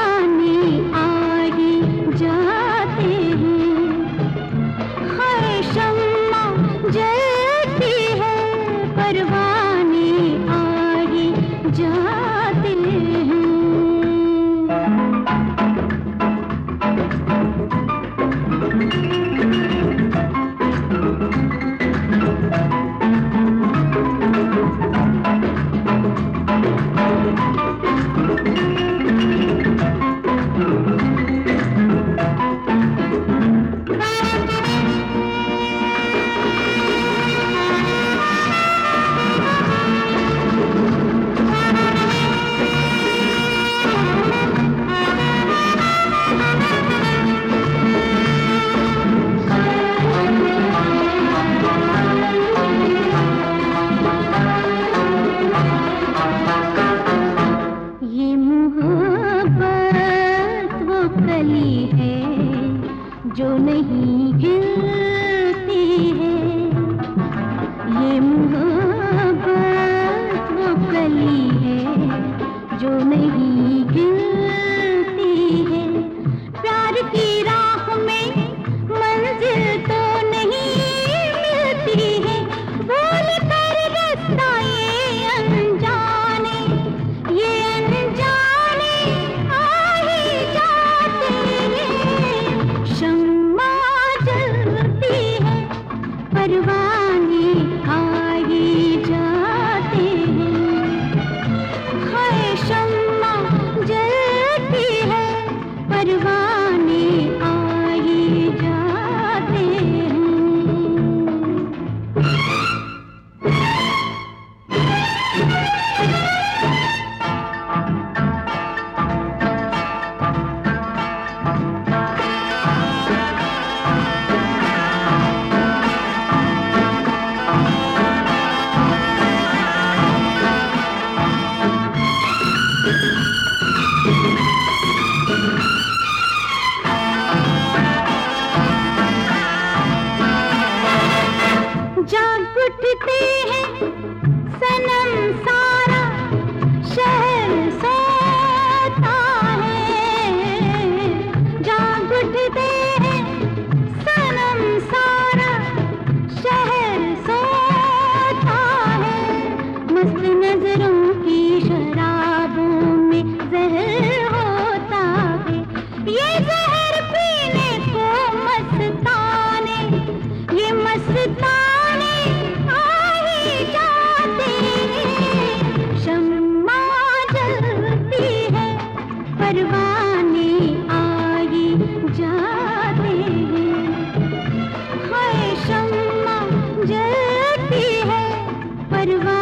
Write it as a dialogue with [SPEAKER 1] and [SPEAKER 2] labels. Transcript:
[SPEAKER 1] परवाने आ ही जाते हैं। हर शम्मा जलती है, परवाने आ ही जाते हैं। जो नहीं गिरती है, ये मोहब्बत वो कली है जो नहीं गिरती है। प्यार की राह में मंजिल तो नहीं मिलती है, बोल कर रास्ता ये अनजाने आ ही जाते हैं। शम्मा जलती है, परवाने आ ही जाते हैं। हाय शम्मा जलती है, परवाने आ ही जाते हैं। जाग उठते हैं सनम, सारा शहर सोता है। जाग उठते हैं सनम, सारा शहर सोता है। मस्त नजरों की शराबों में जहर होता है। ये जहर पीने को मस्ताने, ये मस्ताने परवाने आ ही जाते हैं। हाय शम्मा जलती है, परवाने